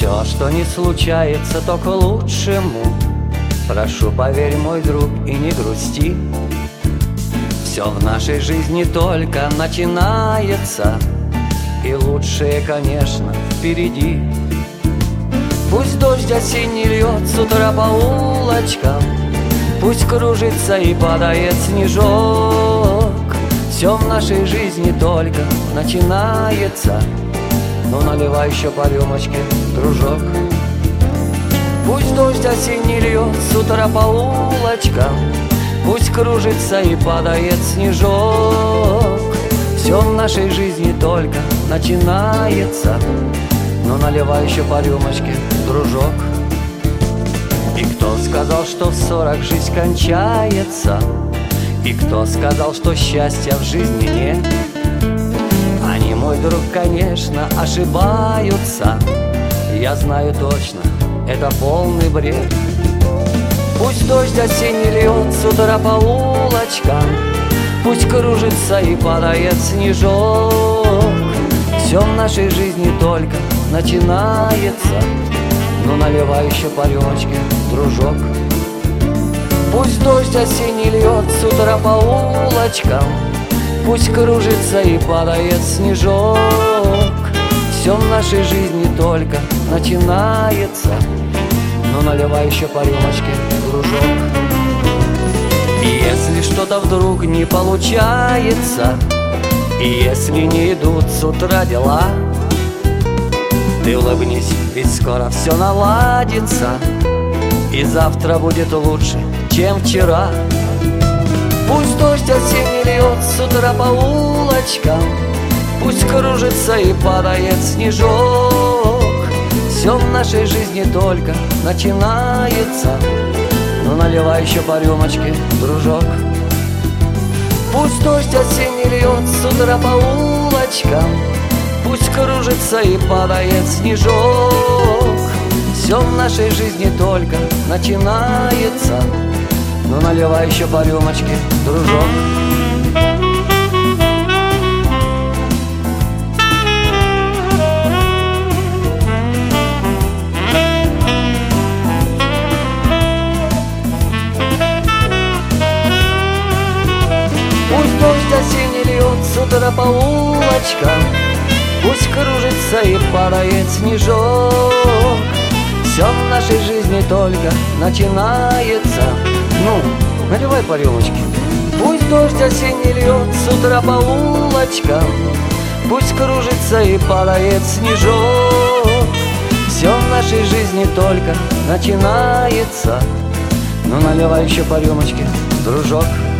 Все, что не случается, то к лучшему. Прошу, поверь, мой друг, и не грусти. Все в нашей жизни только начинается, и лучшее, конечно, впереди. Пусть дождь осенний льет с утра по улочкам, пусть кружится и падает снежок. Все в нашей жизни только начинается, но наливай еще по рюмочке, дружок. Пусть дождь осенний льет с утра по улочкам, пусть кружится и падает снежок. Все в нашей жизни только начинается, но наливай еще по рюмочке, дружок. И кто сказал, что в 40 жизнь кончается? И кто сказал, что счастья в жизни нет? Они, мой друг, конечно, ошибаются. Я знаю точно, это полный бред. Пусть дождь осенний льет с утра по улочкам, пусть кружится и падает снежок. Все в нашей жизни только начинается, но наливай еще по рюмочке, дружок. Пусть дождь осенний льет с утра по улочкам, пусть кружится и падает снежок. Все в нашей жизни только начинается, но наливай еще по рюмочке, дружок. И если что-то вдруг не получается, и если не идут с утра дела, ты улыбнись, ведь скоро все наладится, и завтра будет лучше, чем вчера. Пусть дождь осенний льет с утра по улочкам, пусть кружится и падает снежок. Все в нашей жизни только начинается, но наливай еще по рюмочке, дружок. Пусть дождь осенний льет с утра по улочкам, пусть кружится и падает снежок. Все в нашей жизни только начинается, но наливай еще по рюмочке, дружок. Пусть дождь осенний льет с утра по улочкам, пусть кружится и падает снежок. Все в нашей жизни только начинается. Ну, наливай по рюмочке. Пусть дождь осенний льет с утра по улочкам, пусть кружится и падает снежок. Все в нашей жизни только начинается, но наливай еще по рюмочке, дружок.